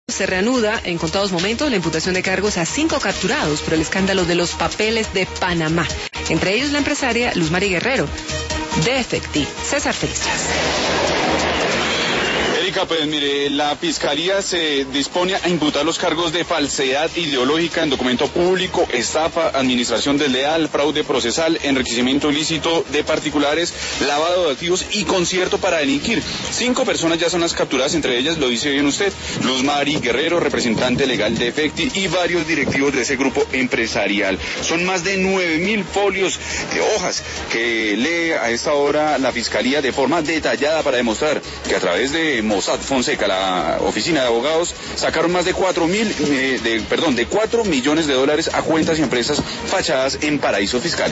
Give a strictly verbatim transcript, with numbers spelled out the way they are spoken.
Se reanuda en contados momentos la imputación de cargos a cinco capturados por el escándalo de los papeles de Panamá, entre ellos la empresaria Luz Mari Guerrero. De Efecti, César Frisas. Erika, pues mire, la Fiscalía se dispone a imputar los cargos de falsedad ideológica en documento público, estafa, administración desleal, fraude procesal, enriquecimiento ilícito de particulares, lavado de activos y concierto para delinquir. Cinco personas ya son las capturadas, entre ellas, lo dice bien usted, Luz Mari Guerrero, representante legal de Efecti, y varios directivos de ese grupo empresarial. Son más de nueve mil folios de hojas que lee a esta hora la Fiscalía de forma detallada para demostrar que a través de Mossack Fonseca, la oficina de abogados, sacaron más de cuatro mil, eh, de, perdón, de cuatro millones de dólares a cuentas y empresas fachadas en paraísos fiscales.